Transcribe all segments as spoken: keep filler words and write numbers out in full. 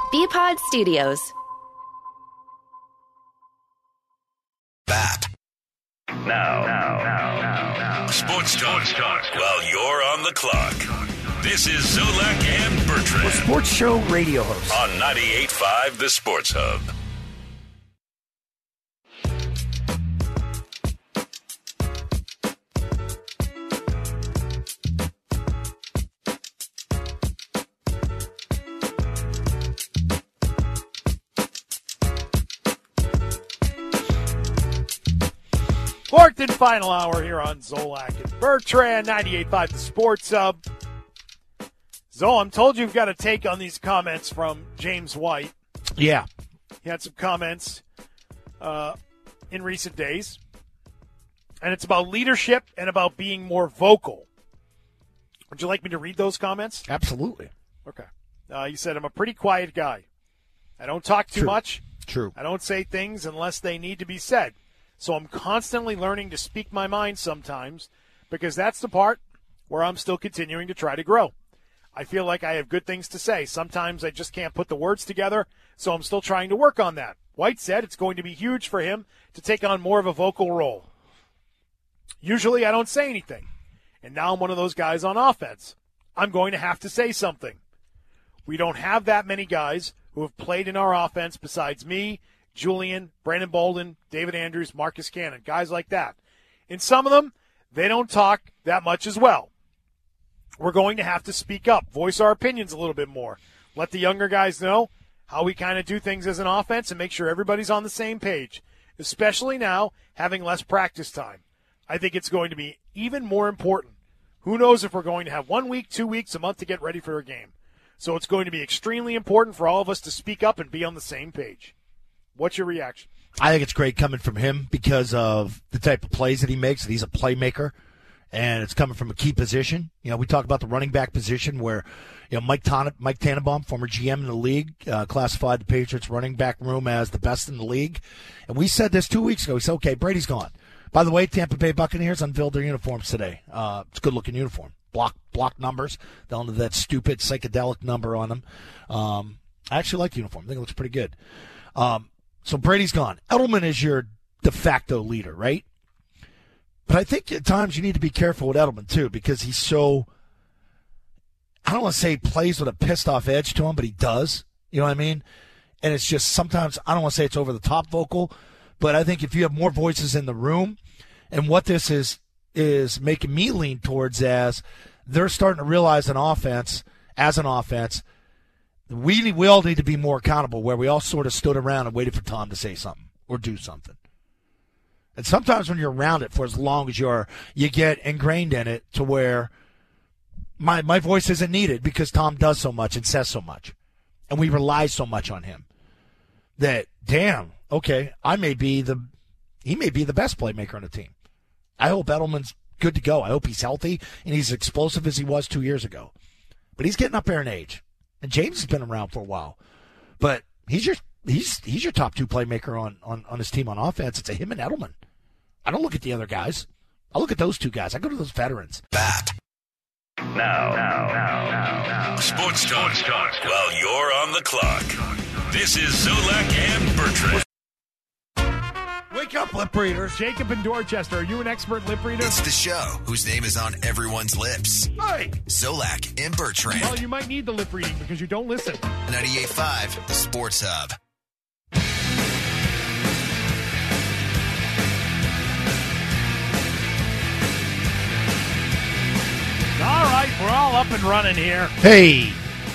B-Pod Studios. Back. Now, now, now, now, now. Sports talk, talk while you're on the clock. This is Zolak and Bertrand. A sports show radio host. On ninety-eight point five The Sports Hub. Fourth and final hour here on Zolak and Bertrand, ninety-eight point five The Sports Hub. Zol, I'm told you've got a take on these comments from James White. Yeah. He had some comments uh, in recent days, and it's about leadership and about being more vocal. Would you like me to read those comments? Absolutely. Okay. Uh, he said, I'm a pretty quiet guy. I don't talk too True. much. True. I don't say things unless they need to be said. So I'm constantly learning to speak my mind sometimes because that's the part where I'm still continuing to try to grow. I feel like I have good things to say. Sometimes I just can't put the words together, so I'm still trying to work on that. White said it's going to be huge for him to take on more of a vocal role. Usually I don't say anything, and now I'm one of those guys on offense. I'm going to have to say something. We don't have that many guys who have played in our offense besides me, Julian, Brandon Bolden, David Andrews, Marcus Cannon, guys like that. And some of them, they don't talk that much as well. We're going to have to speak up, voice our opinions a little bit more, let the younger guys know how we kind of do things as an offense and make sure everybody's on the same page, especially now having less practice time. I think it's going to be even more important. Who knows if we're going to have one week, two weeks, a month to get ready for a game. So it's going to be extremely important for all of us to speak up and be on the same page. What's your reaction? I think it's great coming from him because of the type of plays that he makes. That he's a playmaker, and it's coming from a key position. You know, we talk about the running back position where, you know, Mike Tan- Mike Tannenbaum, former G M in the league, uh, classified the Patriots running back room as the best in the league. And we said this two weeks ago. We said, okay, Brady's gone. By the way, Tampa Bay Buccaneers unveiled their uniforms today. Uh, it's a good-looking uniform. Block block numbers. They don't have that stupid psychedelic number on them. Um, I actually like the uniform. I think it looks pretty good. Um, So Brady's gone. Edelman is your de facto leader, right? But I think at times you need to be careful with Edelman, too, because he's so, I don't want to say he plays with a pissed-off edge to him, but he does. You know what I mean? And it's just sometimes, I don't want to say it's over-the-top vocal, but I think if you have more voices in the room, and what this is is making me lean towards as they're starting to realize an offense, as an offense, We we all need to be more accountable where we all sort of stood around and waited for Tom to say something or do something. And sometimes when you're around it for as long as you are, you get ingrained in it to where my my voice isn't needed because Tom does so much and says so much. And we rely so much on him that, damn, okay, I may be the he may be the best playmaker on the team. I hope Edelman's good to go. I hope he's healthy and he's as explosive as he was two years ago. But he's getting up there in age. And James has been around for a while, but he's your he's he's your top two playmaker on, on, on his team on offense. It's a him and Edelman. I don't look at the other guys. I look at those two guys. I go to those veterans. Back. Now, now, now, now, now. Sports talk, talk while you're on the clock. This is Zolak and Bertrand. Wake up, lip readers. Jacob in Dorchester. Are you an expert lip reader? It's the show whose name is on everyone's lips. Hey. Zolak and Bertrand. Well, you might need the lip reading because you don't listen. ninety-eight point five The Sports Hub. All right, we're all up and running here. Hey.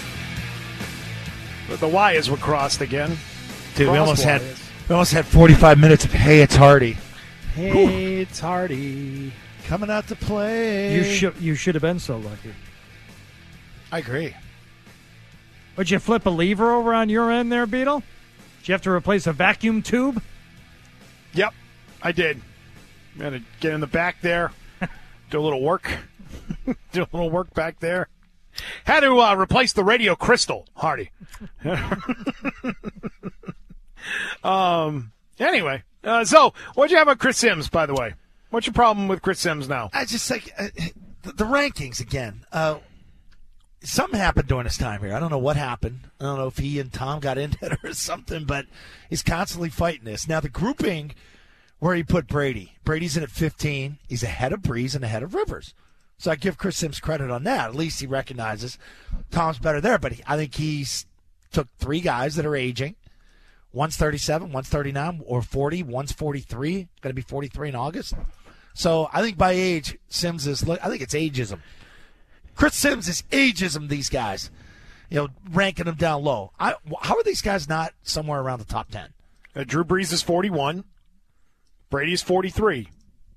But the Y's were crossed again. Dude, we almost had Crosswise. we almost had forty-five minutes of Hey, It's Hardy. Hey, it's Hardy. Coming out to play. You should you should have been so lucky. I agree. Would you flip a lever over on your end there, Beetle? Did you have to replace a vacuum tube? Yep, I did. I'm going to get in the back there, do a little work. do a little work back there. Had to uh, replace the radio crystal, Hardy. um. Anyway, uh, so what'd you have on Chris Sims, by the way? What's your problem with Chris Sims now? I just like uh, the, the rankings again. Uh, something happened during his time here. I don't know what happened. I don't know if he and Tom got into it or something, but he's constantly fighting this. Now, the grouping where he put Brady, Brady's in at fifteen. He's ahead of Breeze and ahead of Rivers. So I give Chris Sims credit on that. At least he recognizes Tom's better there, but he, I think he's took three guys that are aging. One's thirty-seven, one's thirty-nine, or forty, one's forty-three, going to be forty-three in August. So I think by age, Sims is, I think it's ageism. Chris Sims is ageism, these guys, you know, ranking them down low. I, how are these guys not somewhere around the top ten? Uh, Drew Brees is forty-one. Brady's forty-three.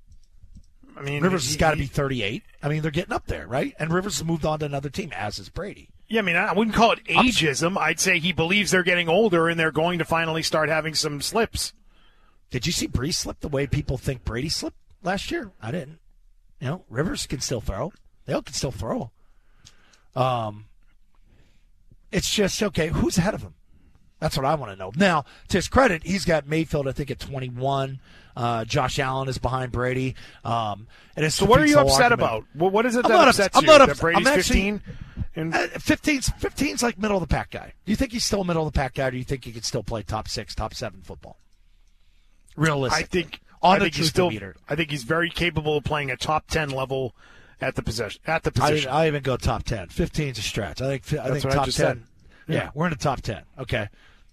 I mean, Rivers he, has got to he, be thirty-eight. I mean, they're getting up there, right? And Rivers has moved on to another team, as is Brady. Yeah, I mean, I wouldn't call it ageism. I'd say he believes they're getting older and they're going to finally start having some slips. Did you see Brees slip the way people think Brady slipped last year? I didn't. You know, Rivers can still throw. They all can still throw. Um, it's just, okay, who's ahead of him? That's what I want to know. Now, to his credit, he's got Mayfield, I think, at twenty-one. Uh, Josh Allen is behind Brady. Um, and it's so what are you upset argument. about? Well, what is it I'm that not upsets I'm you? not That upset. Brady's I'm actually, fifteen? And uh, fifteen's, fifteen's like middle of the pack guy. Do you think he's still a middle of the pack guy, or do you think he could still play top six, top seven football? Realistic. I think, On I the think he's truth still. meter. I think he's very capable of playing a top ten level at the possession. At the I, position. I even go top ten. fifteen's a stretch. I think. I That's think what I top just ten. said. Yeah. Yeah. We're in the top ten. Okay.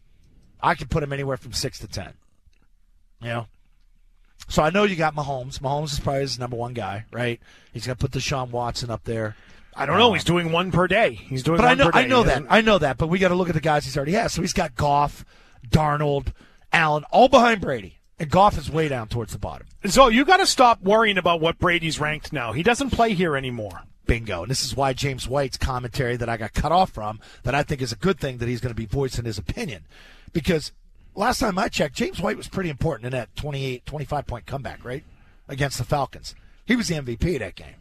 I could put him anywhere from six to ten. You know. So I know you got Mahomes. Mahomes is probably his number one guy, right? He's going to put Deshaun Watson up there. I don't know. He's doing one per day. He's doing But one I know, per day. I know that. Isn't- I know that. But we got to look at the guys he's already has. So he's got Goff, Darnold, Allen, all behind Brady, and Goff is way down towards the bottom. So you got to stop worrying about what Brady's ranked now. He doesn't play here anymore. Bingo. And this is why James White's commentary that I got cut off from, that I think is a good thing that he's going to be voicing his opinion, because last time I checked, James White was pretty important in that twenty-eight, twenty-five point comeback, right, against the Falcons. He was the M V P of that game.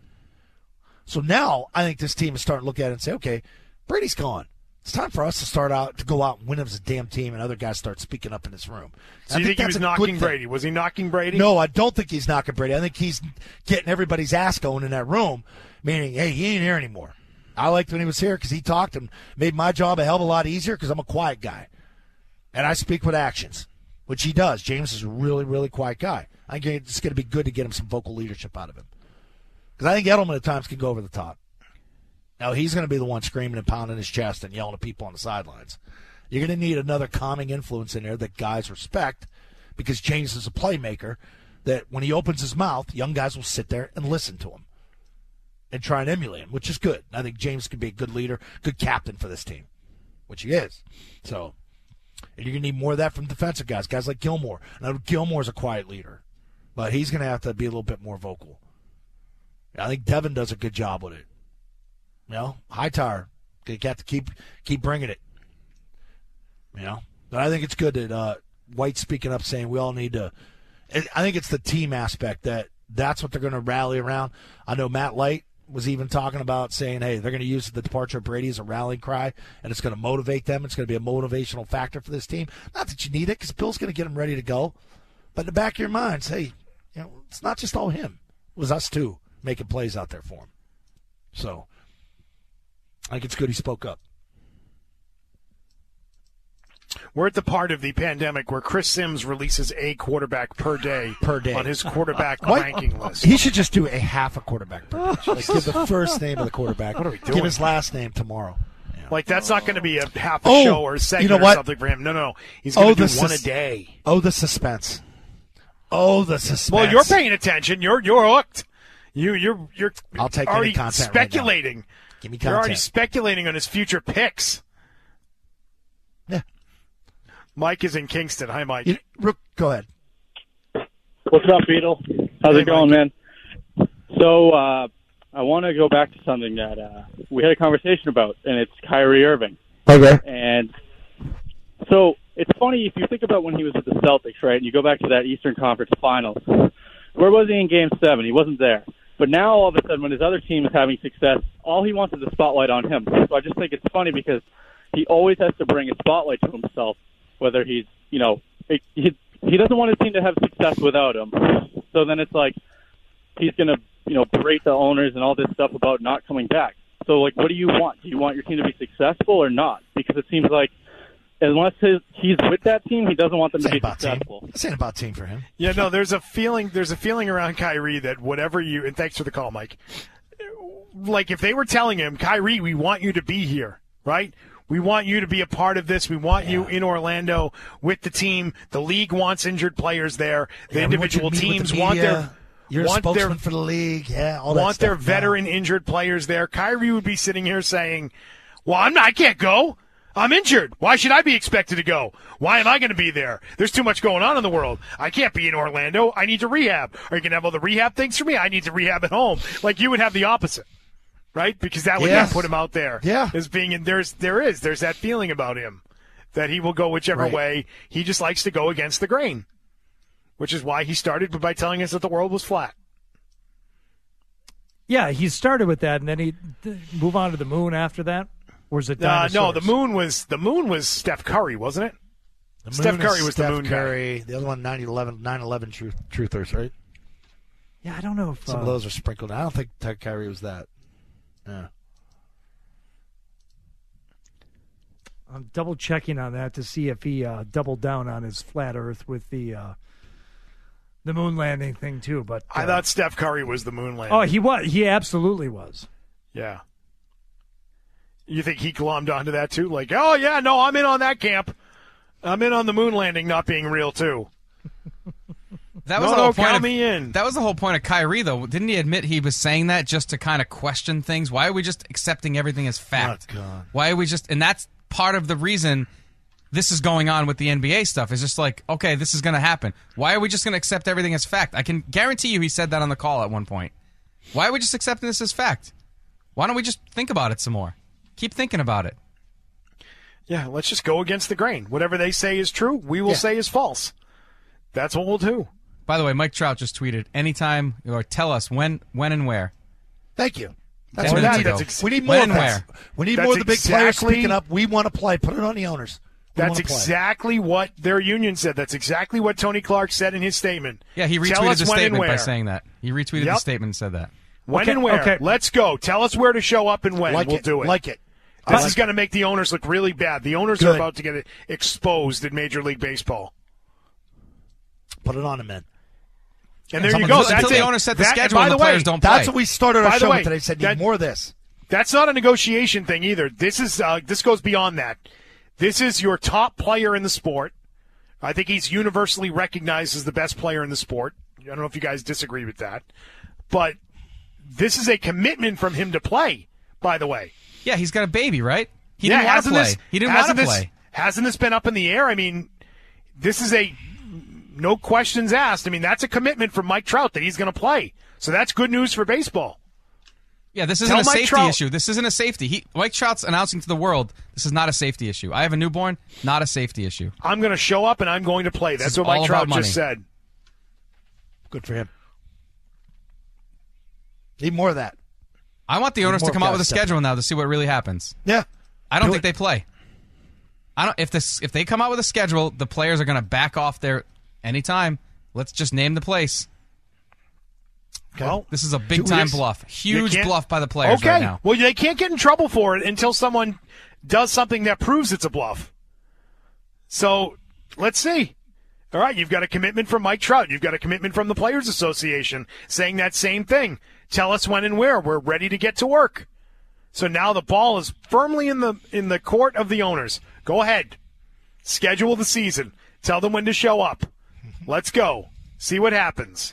So now I think this team is starting to look at it and say, okay, Brady's gone. It's time for us to start out to go out and win as a damn team, and other guys start speaking up in this room. So you think, he was knocking Brady? Was he knocking Brady? No, I don't think he's knocking Brady. I think he's getting everybody's ass going in that room, meaning, hey, he ain't here anymore. I liked when he was here because he talked and made my job a hell of a lot easier because I'm a quiet guy. And I speak with actions, which he does. James is a really, really quiet guy. I think it's going to be good to get him some vocal leadership out of him. Because I think Edelman at times can go over the top. Now, he's going to be the one screaming and pounding his chest and yelling at people on the sidelines. You're going to need another calming influence in there that guys respect, because James is a playmaker that when he opens his mouth, young guys will sit there and listen to him and try and emulate him, which is good. I think James can be a good leader, good captain for this team, which he is. So, and you're going to need more of that from defensive guys, guys like Gilmore. Now, Gilmore's a quiet leader, but he's going to have to be a little bit more vocal. I think Devin does a good job with it. You know, Hightower, they got to keep keep bringing it. You know, but I think it's good that uh, White's speaking up, saying we all need to. I think it's the team aspect that that's what they're going to rally around. I know Matt Light was even talking about saying, hey, they're going to use the departure of Brady as a rallying cry, and it's going to motivate them. It's going to be a motivational factor for this team. Not that you need it, because Bill's going to get them ready to go. But in the back of your minds, hey, you know, it's not just all him. It was us too, making plays out there for him. So I think it's good he spoke up. We're at the part of the pandemic where Chris Sims releases a quarterback per day per day on his quarterback What? ranking list. He should just do a half a quarterback per day. Like give the first name of the quarterback. What are we doing? Give his last name tomorrow. Yeah. Like, that's not going to be a half a Oh, show or a segment you know what? or something for him. No, no. He's going Oh, to do the one sus- a day. Oh, the suspense. Oh, the suspense. Well, you're paying attention. You're you're hooked. You you're you're I'll take any already content right now. speculating. Give me You're already content. speculating on his future picks. Yeah. Mike is in Kingston. Hi, Mike. You, Rook, go ahead. What's up, Beetle? How's Hey, it going, Mike. man? So uh, I want to go back to something that uh, we had a conversation about, and it's Kyrie Irving. Okay. And so it's funny if you think about when he was with the Celtics, right, and you go back to that Eastern Conference Finals. Where was he in Game seven? He wasn't there. But now, all of a sudden, when his other team is having success, all he wants is a spotlight on him. So I just think it's funny because he always has to bring a spotlight to himself, whether he's, you know, he, he doesn't want his team to have success without him. So then it's like he's going to, you know, berate the owners and all this stuff about not coming back. So, like, what do you want? Do you want your team to be successful or not? Because it seems like unless his, he's with that team, he doesn't want them to be successful. Team. This ain't about team for him. Yeah, no, there's a feeling there's a feeling around Kyrie that whatever you – and thanks for the call, Mike. Like, if they were telling him, Kyrie, we want you to be here, right? We want you to be a part of this. We want yeah. you in Orlando with the team. The league wants injured players there. The yeah, individual want teams the want their You're want a spokesman their, for the league. Yeah, all want that their stuff. veteran yeah. injured players there. Kyrie would be sitting here saying, well, I'm not, I can't go. I'm injured. Why should I be expected to go? Why am I going to be there? There's too much going on in the world. I can't be in Orlando. I need to rehab. Are you going to have all the rehab things for me? I need to rehab at home. Like, you would have the opposite. Right? Because that would yes. then put him out there yeah. as being in there's there is there's that feeling about him that he will go whichever right. way. He just likes to go against the grain, which is why he started by telling us that the world was flat. Yeah, he started with that, and then he move on to the moon after that. Or is it dinosaurs? Uh, no, the moon was the moon was Steph Curry, wasn't it? The Steph Curry was Steph the moon Curry. guy. The other one, nine eleven, nine eleven truth, truthers, right? Yeah, I don't know if some uh, of those are sprinkled. I don't think Ted Kyrie was that. Yeah. I'm double checking on that to see if he uh, doubled down on his flat Earth with the uh, the moon landing thing too. But uh, I thought Steph Curry was the moon landing. Oh, he was. He absolutely was. Yeah. You think he glommed onto that too? Like, oh yeah, no, I'm in on that camp. I'm in on the moon landing not being real too. That was no, the whole no, point count of, me in. That was the whole point of Kyrie, though. Didn't he admit he was saying that just to kind of question things? Why are we just accepting everything as fact? Oh, God. Why are we just? And that's part of the reason this is going on with the N B A stuff. Is just like, okay, this is going to happen. Why are we just going to accept everything as fact? I can guarantee you, he said that on the call at one point. Why are we just accepting this as fact? Why don't we just think about it some more? Keep thinking about it. Yeah, let's just go against the grain. Whatever they say is true, we will yeah. say is false. That's what we'll do. By the way, Mike Trout just tweeted, anytime, or tell us when when and where. Thank you. That's Desmond what we need. Tito. Ex- we need When more and of where. that. We need That's more of the big exactly, players speaking up. We want to play. Put it on the owners. We That's wanna play. exactly what their union said. That's exactly what Tony Clark said in his statement. Yeah, he Tell retweeted us the when and statement by where. saying that. He retweeted Yep. the statement and said that. When Okay, and where. okay. Let's go. Tell us where to show up and when. Like we'll it. do it. Like it. This like is going to make the owners look really bad. The owners Good. are about to get exposed in Major League Baseball. Put it on them, man. And there Someone- you go. until That's the it. owner set the That- schedule by and the the way, players don't play. That's what we started our By the show way, with today. Said need that- more of this. That's not a negotiation thing either. This is uh, this goes beyond that. This is your top player in the sport. I think he's universally recognized as the best player in the sport. I don't know if you guys disagree with that. But this is a commitment from him to play, by the way. Yeah, he's got a baby, right? He yeah, didn't want to hasn't play. this- he didn't want to hasn't this- play. Hasn't this been up in the air? I mean, this is a no questions asked. I mean, that's a commitment from Mike Trout that he's going to play. So that's good news for baseball. Yeah, this isn't Tell a Mike safety Trout- issue. This isn't a safety. He, Mike Trout's announcing to the world, this is not a safety issue. I have a newborn, not a safety issue. I'm going to show up and I'm going to play. This That's is what Mike all Trout about money. just said. Good for him. Need more of that. I want the owners to more come out of with a that stuff. schedule now to see what really happens. Yeah. I don't Do think it. they play. I don't. If this, if they come out with a schedule, the players are going to back off their anytime. Let's just name the place. Okay. Well, This is a big do time this. bluff. You Huge can't- bluff by the players okay. right now. Well, they can't get in trouble for it until someone does something that proves it's a bluff. So let's see. All right, you've got a commitment from Mike Trout. You've got a commitment from the Players Association saying that same thing. Tell us when and where. We're ready to get to work. So now the ball is firmly in the in the court of the owners. Go ahead. Schedule the season. Tell them when to show up. Let's go. See what happens.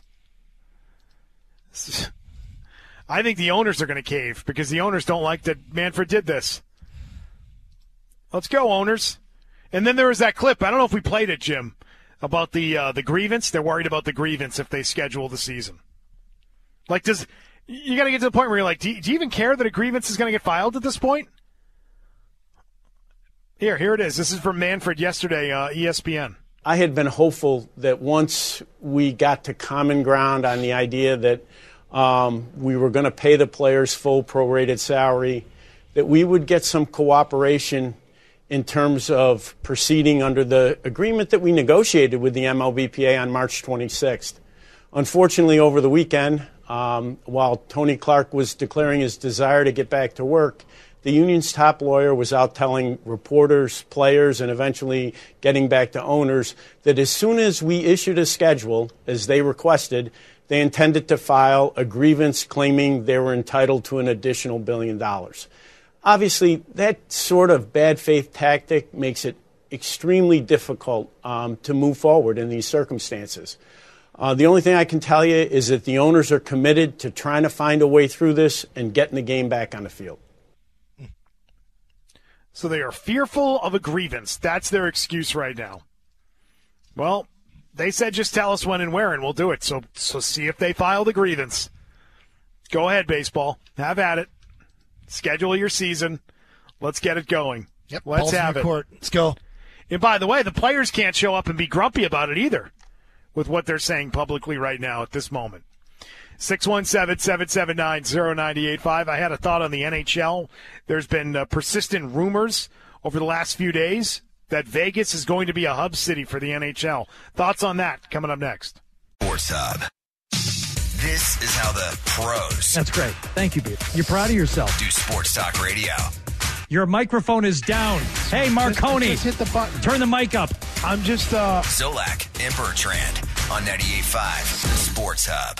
I think the owners are going to cave because the owners don't like that Manfred did this. Let's go, owners. And then there was that clip. I don't know if we played it, Jim, about the uh, the grievance. They're worried about the grievance if they schedule the season. Like, does you got to get to the point where you're like, do you, do you even care that a grievance is going to get filed at this point? Here, here it is. This is from Manfred yesterday, uh, E S P N. I had been hopeful that once we got to common ground on the idea that um, we were going to pay the players full prorated salary, that we would get some cooperation in terms of proceeding under the agreement that we negotiated with the M L B P A on March twenty-sixth. Unfortunately, over the weekend, Um, while Tony Clark was declaring his desire to get back to work, the union's top lawyer was out telling reporters, players, and eventually getting back to owners that as soon as we issued a schedule, as they requested, they intended to file a grievance claiming they were entitled to an additional billion dollars. Obviously, that sort of bad faith tactic makes it extremely difficult um, to move forward in these circumstances. Uh, the only thing I can tell you is that the owners are committed to trying to find a way through this and getting the game back on the field. So they are fearful of a grievance. That's their excuse right now. Well, they said just tell us when and where, and we'll do it. So, so see if they file the grievance. Go ahead, baseball. Have at it. Schedule your season. Let's get it going. Yep, Let's balls in have your it. Court. Let's go. And by the way, the players can't show up and be grumpy about it either with what they're saying publicly right now at this moment. six one seven, seven seven nine, zero nine eight five. I had a thought on the N H L. There's been uh, persistent rumors over the last few days that Vegas is going to be a hub city for the N H L. Thoughts on that coming up next. Sports Hub. This is how the pros That's great. Thank you, Beef. You're proud of yourself. do sports talk radio. Your microphone is down. Hey, Marconi. Just hit the button. Turn the mic up. I'm just, uh, Zolak and Bertrand on ninety-eight point five Sports Hub.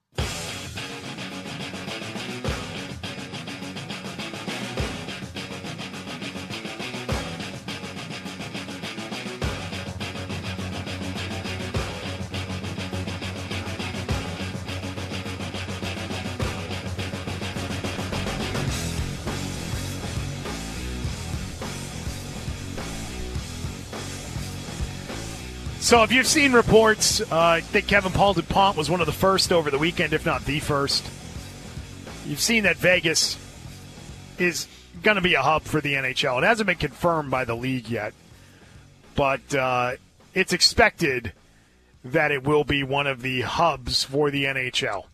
So if you've seen reports, uh, I think Kevin Paul DuPont was one of the first over the weekend, if not the first. You've seen that Vegas is going to be a hub for the N H L. It hasn't been confirmed by the league yet, but uh, it's expected that it will be one of the hubs for the N H L.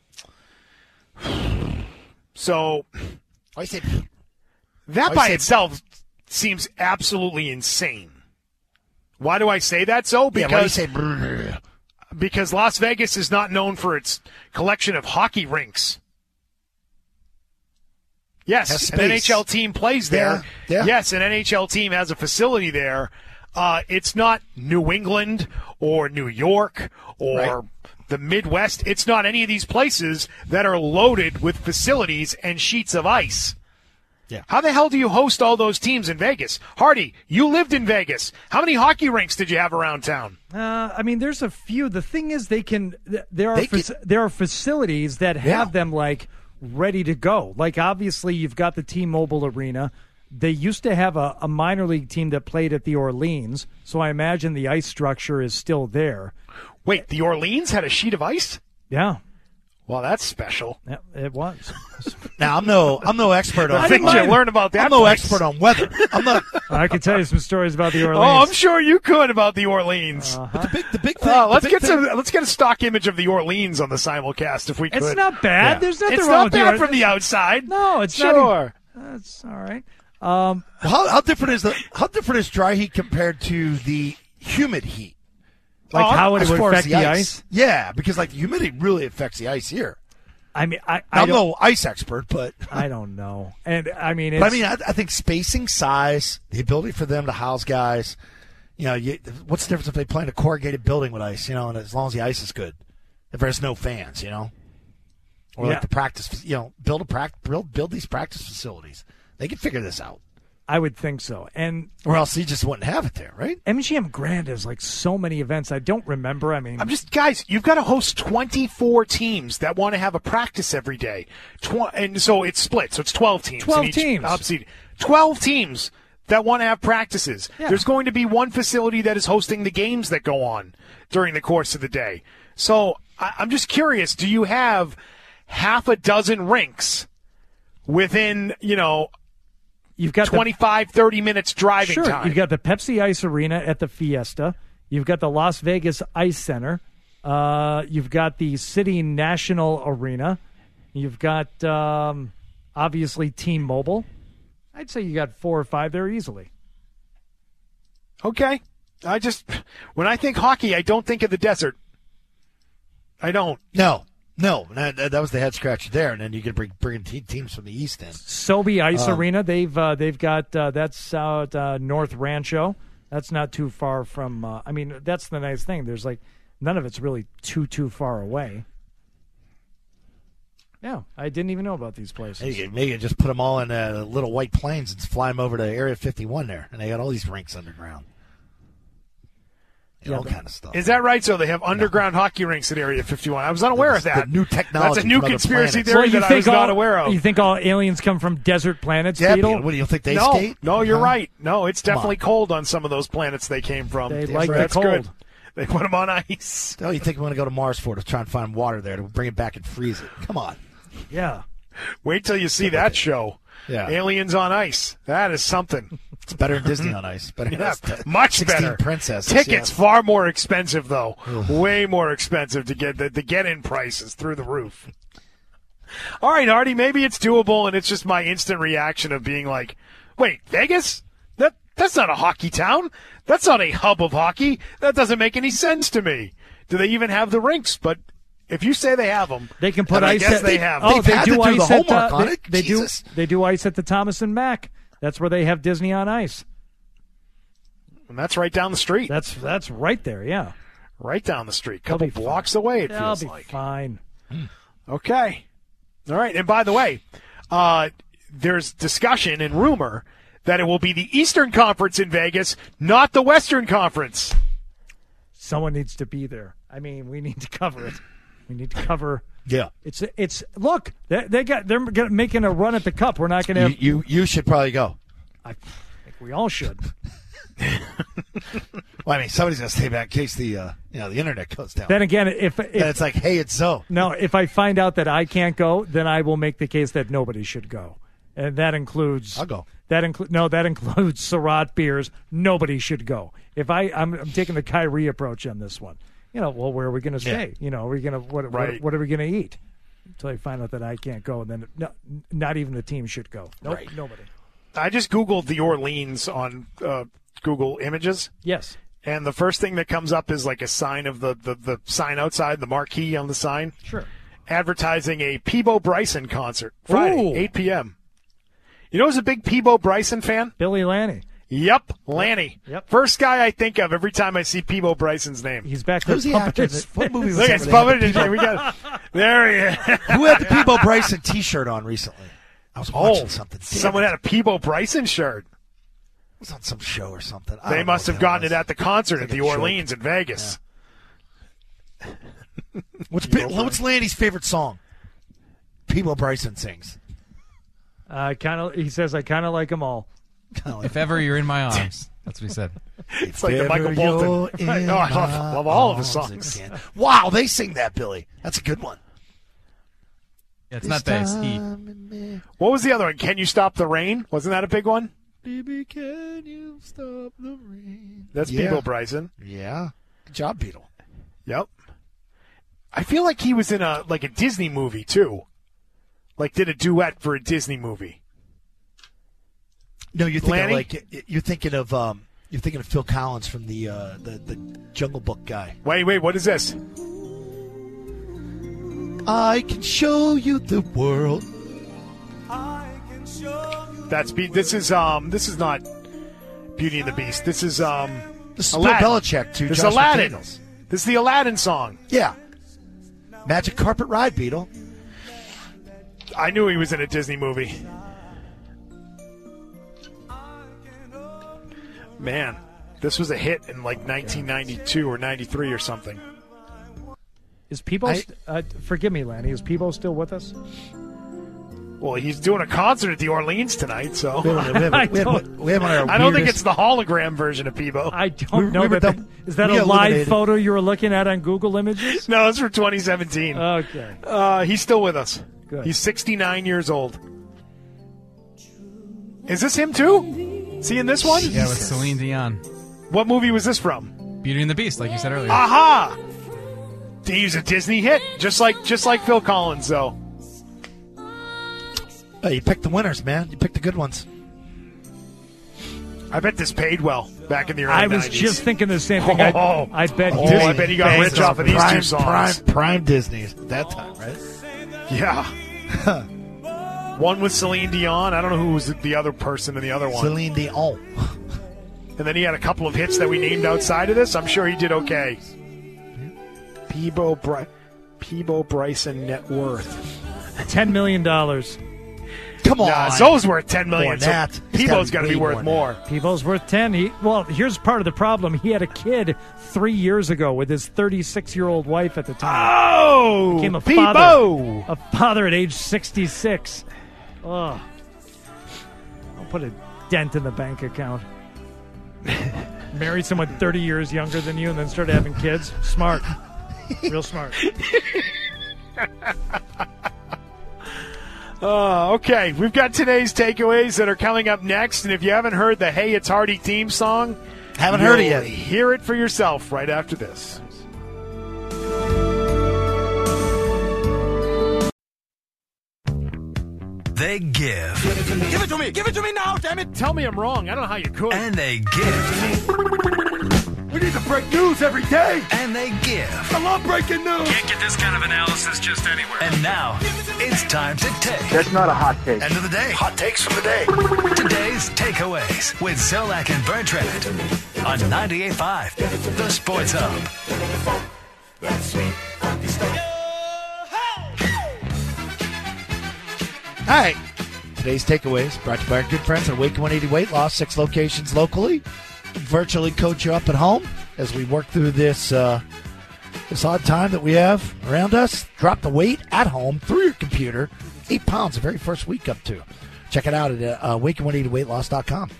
So I said that I by said- itself seems absolutely insane. Why do I say that so? Yeah, why do you Because say brrr? because Las Vegas is not known for its collection of hockey rinks. Yes, Has an N H L space. team plays there. Yeah, yeah. Yes, an N H L team has a facility there. Uh, it's not New England or New York or Right. the Midwest. It's not any of these places that are loaded with facilities and sheets of ice. Yeah. How the hell do you host all those teams in Vegas? Hardy, you lived in Vegas. How many hockey rinks did you have around town? Uh, I mean, there's a few. The thing is, they can. th- There are They fac- can- there are facilities that have Yeah. them like ready to go. Like obviously, you've got the T-Mobile Arena. They used to have a, a minor league team that played at the Orleans, so I imagine the ice structure is still there. Wait, the Orleans had a sheet of ice? Yeah, Well, that's special. yeah it was. Now I'm no I'm no expert on I think you mind. learn about that. I'm no place. expert on weather. I'm not. I could tell you some stories about the Oh, Orleans. I'm sure you could about the Orleans. But the big the big thing. Uh, the let's big get thing- some. Let's get a stock image of the Orleans on the simulcast if we could. It's not bad. Yeah. There's nothing It's wrong not with bad the from the outside. No, it's not. Sure. That's all right. Um, How, how different is the how different is dry heat compared to the humid heat? like Oh, how it As would far as affect the ice. Yeah, because like the humidity really affects the ice here. I mean, I, Now, I I'm don't. no ice expert, but I don't know. And I mean, it's, but I mean I, I think spacing, size, the ability for them to house guys. You know, you, what's the difference if they play in a corrugated building with ice? You know, and as long as the ice is good, if there's no fans, you know, or Yeah. like the practice, you know, build a practice, build, build these practice facilities. They can figure this out, I would think so. And or else you just wouldn't have it there, right? M G M Grand has like so many events. I don't remember. I mean, I'm just guys. You've got to host twenty-four teams that want to have a practice every day, Tw- and so it's split. So it's twelve teams. twelve in each teams. Obsidian. Twelve teams that want to have practices. Yeah. There's going to be one facility that is hosting the games that go on during the course of the day. So I- I'm just curious. Do you have half a dozen rinks within, you know, you've got the, twenty-five, thirty minutes driving sure. time? You've got the Pepsi Ice Arena at the Fiesta. You've got the Las Vegas Ice Center. Uh, you've got the City National Arena. You've got um, obviously T-Mobile. I'd say you got four or five there easily. Okay. I just, when I think hockey, I don't think of the desert. I don't. No, No, that, that was the head scratcher there, and then you could bring bring te- teams from the East in. Sobe Ice Um, Arena. They've uh, they've got uh, that's out uh, North Rancho. That's not too far from. Uh, I mean, that's the nice thing. There's like none of it's really too too far away. Yeah, I didn't even know about these places. Maybe you, maybe you just put them all in uh, little white planes and fly them over to Area fifty-one there, and they got all these rinks underground. You know, Yeah, all but- kind of stuff. Is that right? So they have underground hockey rinks at Area fifty-one. I was unaware of The that. new technology That's a new from other conspiracy planets. theory Well, you that I think was all, not aware of. You think all aliens come from desert planets, Yeah, Beetle? Beetle, what do you think they no, skate? no, you're Huh? right. No, it's Come definitely on. cold on some of those planets they came from. They That's like the That's cold. good. They put them on ice. Oh, you think we want to go to Mars for to try and find water there to bring it back and freeze it? Come on. Yeah. Wait till you see that show. Yeah. Aliens on Ice. That is something. It's better than Disney on Ice. Better than Yeah, the much sixteen better. princesses. Tickets yeah. far more expensive though. Way more expensive to get the, the get-in prices through the roof. All right, Artie, maybe it's doable, and it's just my instant reaction of being like, "Wait, Vegas? That that's not a hockey town. That's not a hub of hockey. That doesn't make any sense to me. Do they even have the rinks?" But if you say they have them, They can put then I ice guess at, they have. Oh, They've they had do to do ice the at homework uh, on they, it. they do Jesus. they do ice at the Thomas and Mack. That's where they have Disney on Ice. And that's right down the street. That's that's right there. Yeah, right down the street. They'll Couple be fine. blocks away, it they'll feels be like. fine. Okay. All right. And by the way, uh, there's discussion and rumor that it will be the Eastern Conference in Vegas, not the Western Conference. Someone needs to be there. I mean, we need to cover it. We need to cover. Yeah. It's it's look they, they got they're gonna- making a run at the cup. We're not going to You, have. you you should probably go. I think we all should. Well, I mean, somebody's gonna stay back in case the uh, you know the internet goes down. Then again, if, if and it's like, hey, it's Zoe. no, if I find out that I can't go, then I will make the case that nobody should go, and that includes. I'll go. That include no, that includes Surratt beers. Nobody should go. If I, I'm, I'm taking the Kyrie approach on this one. You know, well, where are we going to stay? You know, are we going to what, Right. what? What are we going to eat? Until I find out that I can't go, and then no, not even the team should go. Nope, Right. nobody. I just Googled the Orleans on uh, Google Images, Yes. and the first thing that comes up is like a sign of the, the, the sign outside, the marquee on the sign, Sure. advertising a Peebo Bryson concert Friday, Ooh. eight p.m. You know who's a big Peebo Bryson fan? Billy Lanny. Yep, Lanny. Yep. First guy I think of every time I see Peebo Bryson's name. He's back there. Who's the pumping actor? his That, what movie was Look, that it's where they had pumping the it. We got there he is. Peebo- Who had the Peebo Bryson T-shirt on recently? I was watching Oh, something. Damn someone it. had a Peebo Bryson shirt. It was on some show or something. I They don't know must what have the hell gotten it was. at the concert at Like the a joke. Orleans in Vegas. What's Pe- what's Landy's favorite song? Peebo Bryson sings. I kind of. He says, "I kind of like them all." If ever you're in my arms. That's what he said. It's like the Michael Bolton. Right. Oh, I love, love all of his songs. Wow, they sing that, Billy. That's a good one. Yeah, it's not they, it's he. What was the other one? Can You Stop the Rain? Wasn't that a big one? Baby, can you stop the rain? That's Yeah. Peebo Bryson. Yeah. Good job, Beetle. Yep. I feel like he was in a like a Disney movie too. Like did a duet for a Disney movie. No, you're thinking Lanny? like you're thinking of um, you're thinking of Phil Collins from the uh, the the Jungle Book guy. Wait, wait, what is this? I can show you the world. That's be this is um this is not Beauty and the Beast. This is um This is Bill Aladdin. Belichick to This is Josh Aladdin. McDaniels. This is the Aladdin song. Yeah. Magic Carpet Ride, Beetle. I knew he was in a Disney movie. Man, this was a hit in like nineteen ninety-two or ninety-three or something. Is Peebo? I- st- uh, forgive me, Lanny. Is Peebo still with us? Well, he's doing a concert at the Orleans tonight, so We have, we have, I we have, don't- we have one of our I don't think weirdest- it's the hologram version of Peebo. I don't We- know. we were that done- is that we a live eliminated- photo you were looking at on Google Images? No, it's from twenty seventeen. Okay. Uh, he's still with us. Good. He's sixty-nine years old. Is this him too? Is he in this one? Yeah, with Celine Dion. What movie was this from? Beauty and the Beast, like you said earlier. Aha! He's a Disney hit, just like just like Phil Collins, though. Hey, you picked the winners, man. You picked the good ones. I bet this paid well back in the early I was nineties. just thinking the same thing. I, Oh. I bet Oh, he I bet he got Prime- rich off of these prime, two songs. Prime, prime Disney at that time, right? Yeah. One with Celine Dion. I don't know who was the other person in the other one. Celine Dion. And then he had a couple of hits that we named outside of this. I'm sure he did okay. Peebo, Bry- Peebo Bryson net worth. ten million dollars. Come on. Nah, Zoe's worth ten million More dollars. than So that. He's Peebo's gotta got to be be way worth more more. Peebo's worth ten. He, well, here's part of the problem. He had a kid three years ago with his thirty-six-year-old wife at the time. Oh, Became a Peebo. father. A father at age sixty-six. Oh. I'll put a dent in the bank account. Married someone thirty years younger than you and then started having kids. Smart. Real smart. Uh, okay, we've got today's takeaways that are coming up next. And if you haven't heard the Hey, It's Hardy theme song, Haven't heard it you'll yet. Hear it for yourself right after this. They give. Give it to me! Give it to me now, damn it! Tell me I'm wrong. I don't know how you could. And they give. We need to break news every day! And they give. I love breaking news! Can't get this kind of analysis just anywhere. And now, it's time to take. That's not a hot take. End of the day. Hot takes from the day. Today's takeaways with Zolak and Bertrand on ninety-eight point five, The Sports Hub. All right. Today's takeaways brought to you by our good friends at Awaken one eighty Weight Loss. Six locations locally. Virtually coach you up at home as we work through this uh, this odd time that we have around us. Drop the weight at home through your computer. Eight pounds the very first week up to. Check it out at uh, awaken one eighty weight loss dot com.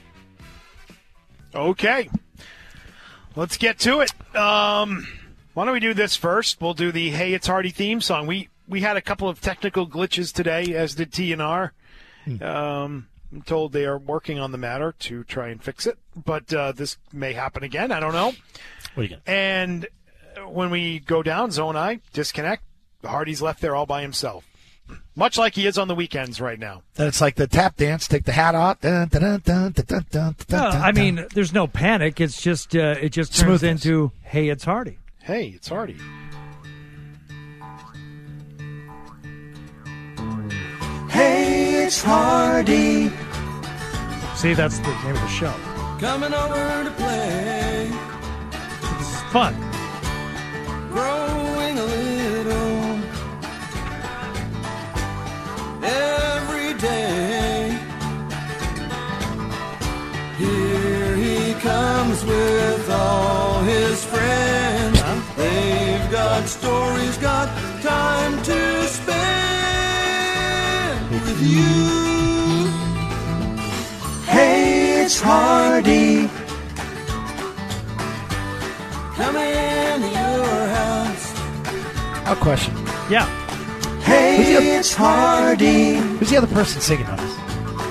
Okay. Let's get to it. Um, why don't we do this first? We'll do the Hey, It's Hardy theme song. We we had a couple of technical glitches today, as did T N R. Hmm. Um, I'm told they are working on the matter to try and fix it, but uh, this may happen again. I don't know. What do you got? And when we go down, Zoe and I disconnect. Hardy's left there all by himself, much like he is on the weekends right now. Then it's like the tap dance. Take the hat off. Dun, dun, dun, dun, dun, dun, dun, Well, dun, I dun. mean, there's no panic. It's just uh, it just turns Smoothness. into, hey, it's Hardy. Hey, it's Hardy. Hey, it's Hardy. See, that's the name of the show. Coming over to play. This is fun. Growing a little. Every day. Here he comes with all his friends. They've got stories, got time to spend with you. Hey, it's Hardy. Coming to your house. A question. Yeah. Hey, it's Hardy. Who's the other person singing on this?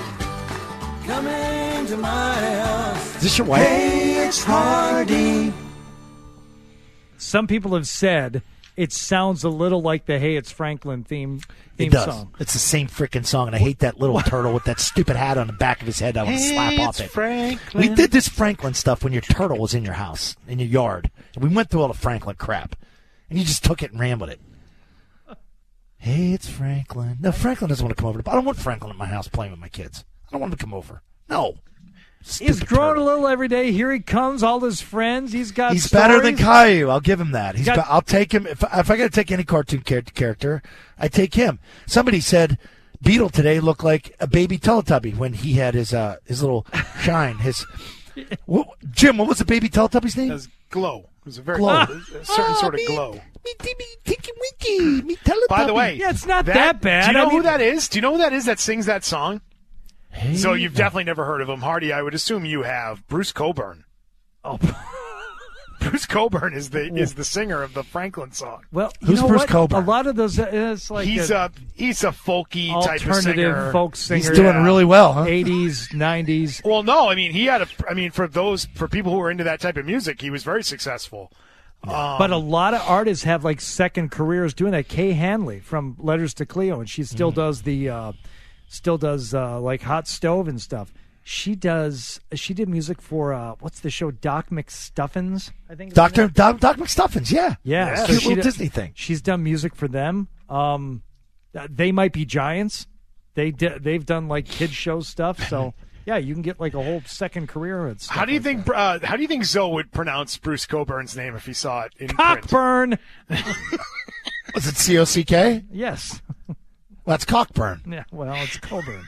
Coming to my house. Is this your wife? Hey, it's Hardy. Some people have said it sounds a little like the Hey, It's Franklin theme theme It does. song. It's the same freaking song, and I hate that little turtle with that stupid hat on the back of his head. I want to slap off it. Franklin. We did this Franklin stuff when your turtle was in your house, in your yard. And we went through all the Franklin crap, and you just took it and ran with it. Hey, it's Franklin. No, Franklin doesn't want to come over. I don't want Franklin at my house playing with my kids. I don't want him to come over. No. He's Stupid growing turtle. a little every day. Here he comes, all his friends. He's got He's stories. better than Caillou. I'll give him that. He's. Got- be- I'll take him. If, if I got to take any cartoon char- character, I take him. Somebody said Beetle today looked like a baby Teletubby when he had his uh, his little shine. His what, Jim, what was the baby Teletubby's name? It was glow. It was a very Glow. a certain sort of me- glow. Me, me, me, tinky winky, me Teletubby. By the way, Yeah, it's not that bad. Do you know I mean- who that is? Do you know who that is that sings that song? Hey, So you've definitely never heard of him, Hardy. I would assume you have. Bruce Coburn. Oh, Bruce Coburn is the is the singer of the Franklin song. well, you Who's know Bruce what? Coburn? A lot of those, uh, it's like he's a a he's a folky type of alternative singer. folk singer. he's doing Yeah. really well, huh? eighties, nineties. Well, no, I mean he had a. I mean for those for people who are into that type of music, he was very successful. Um, But a lot of artists have like second careers doing that. Kay Hanley from Letters to Cleo, and she still Mm. does the, uh, still does uh, like Hot Stove and stuff. She does. She did music for uh, what's the show? Doc McStuffins, I think. Doctor Doc, Doc McStuffins, yeah, Yeah, Cute so she little did- Disney thing. She's done music for them. Um, uh, they might be giants. They di- they've done like kids show stuff. So yeah, you can get like a whole second career. At stuff How do you like think? Uh, how do you think Zoe would pronounce Bruce Coburn's name if he saw it in print? Cockburn. Was it C O C K? Yes. Well, that's Cockburn. Yeah. Well, it's Coburn.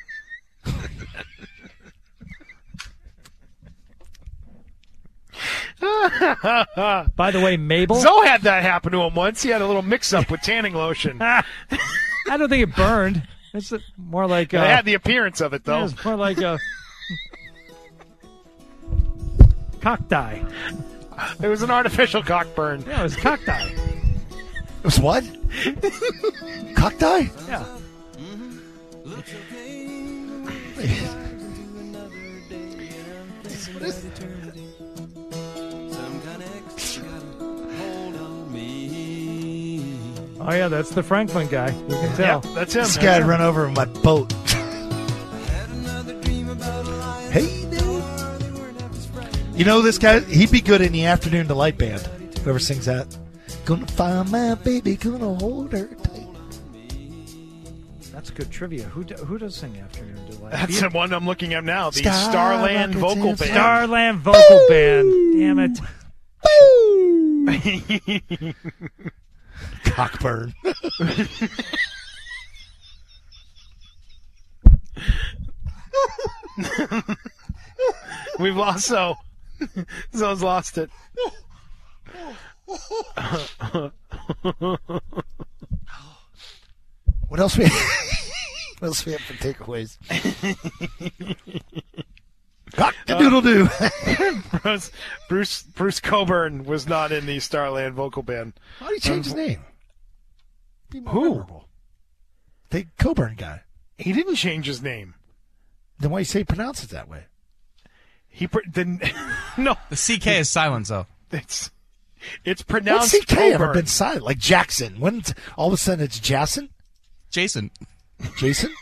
By the way, Mabel. Zoe had that happen to him once. He had a little mix-up with tanning lotion. I don't think it burned. It's more like. Uh, It had the appearance of it, though. Yeah, it's more like a cock dye. It was an artificial cock burn. Yeah, it was cock dye. It was what? Cock dye? Yeah. Oh yeah, that's the Franklin guy. You can tell. Yep, that's him. This guy had run over in my boat. Hey, dude. You know this guy? He'd be good in the Afternoon Delight Band. Whoever sings that. Gonna find my baby, gonna hold her tight. That's good trivia. Who do, who does sing Afternoon Delight? That's the one I'm looking at now. The Star Starland Rockets Vocal and Band. Starland Vocal Band. Damn it. Cockburn. We've lost so. Zoe's lost it. What else we What else we have for takeaways? Cock-a-doodle-doo. Bruce, Bruce Bruce Coburn was not in the Starland Vocal Band. Why did he change his name? Be more Who? memorable. The Coburn guy. He didn't change his name. Then why you say pronounce it that way? He pr- didn't. No, The C K is silent, though. it's it's What's pronounced C K ever Coburn. been silent? Like Jackson. When all of a sudden it's Jason? Jason. Jason?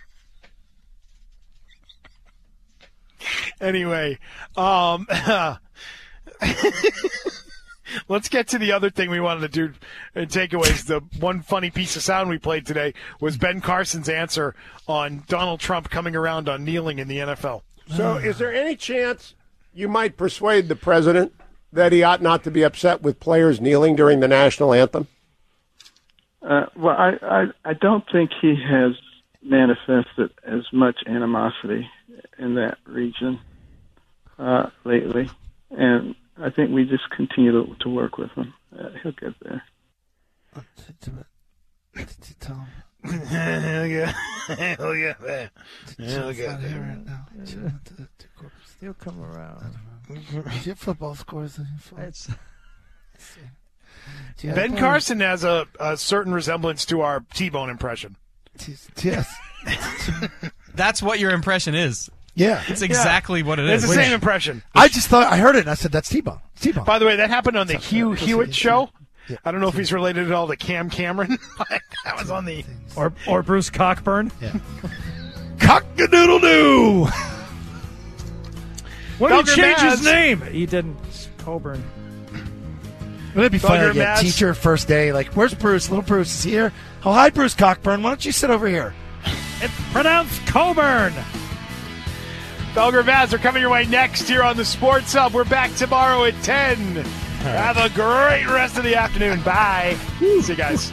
Anyway, um, let's get to the other thing we wanted to do in takeaways. The one funny piece of sound we played today was Ben Carson's answer on Donald Trump coming around on kneeling in the N F L. So is there any chance you might persuade the president that he ought not to be upset with players kneeling during the national anthem? Uh, well, I, I I don't think he has manifested as much animosity in that region uh, lately, and I think we just continue to, to work with him. Uh, he'll get there. Hell yeah. Hell yeah. Hell yeah. Still come around. Your football scores. It's, Ben Carson has a, a certain resemblance to our T-Bone impression. Yes. That's what your impression is. Yeah. It's exactly what it It's is. the same impression. I just thought I heard it and I said that's T-Bone. T-Bone. By the way, that happened on the Hugh Hewitt show. Yeah. I don't know if he's related at all to Cam Cameron. That was on the or or Bruce Cockburn. Yeah. Cock-a-doodle-doo. Why did he Thugger change his Maz. name? He didn't. Coburn. Wouldn't it be funny? Thugger Like, yeah, Maz. teacher first day, like, where's Bruce? Little Bruce is here. Oh, hi, Bruce Cockburn. Why don't you sit over here? It's pronounced Coburn. Felger Vaz are coming your way next here on the Sports Hub. We're back tomorrow at ten. Have a great rest of the afternoon. Bye. See you guys.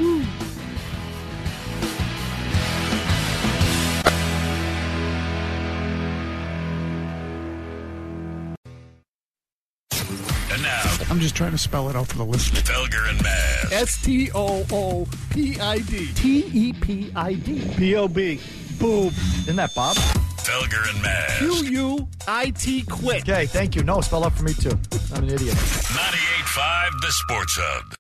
And now, I'm just trying to spell it out for the listener. Felger and Maz. S T O O P I D. T E P I D. B O B. Boob. Isn't that Bob? Felger and Maz. Q U I T quit. Okay, thank you. No, spell out for me, too. I'm an idiot. ninety-eight point five The Sports Hub.